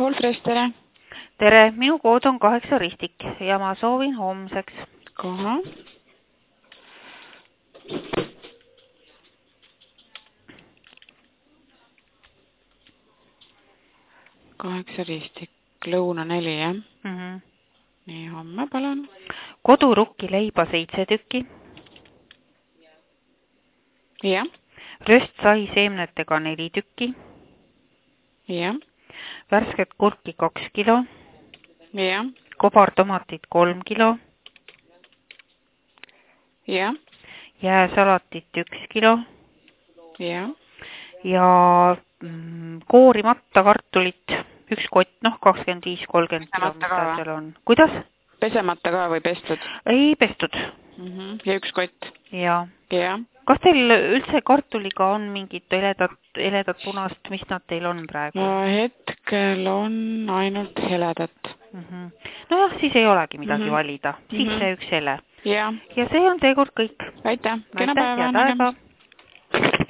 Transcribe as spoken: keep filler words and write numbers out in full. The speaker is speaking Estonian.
Allfresh, tere. Tere, minu kood on kaheksa ristik ja ma soovin homseks. Koha. Kaheksa ristik, lõuna neli, jah? Mm -hmm. Nii, homme palun. Kodurukki leiba seitse tükki. Jah. Röstsai seemnetega neli tükki. Jah. Värsket kurki kaks kilo. Jah. Kobartomatit kolm kilo. Jah. Jääsalatit üks kilo. Jah. Ja mm, koorimatta kartulit üks kott, noh, kakskümmend viis kolmkümmend kilo, mis ta seal on. Kuidas? Pesemata ka või pestud? Ei pestud. Mm -hmm. Ja üks kott? Ja. Ja. Kas teil üldse kartuliga on mingit eledat, eledat punast, mis nad teil on praegu? No hetkel on ainult heledat. Mm -hmm. No jah, siis ei olegi midagi mm -hmm. valida. Siis mm -hmm. see üks hele. Ja. Ja see on seekord kõik. Aitäh. Kena Aitäh, päeva. head aega.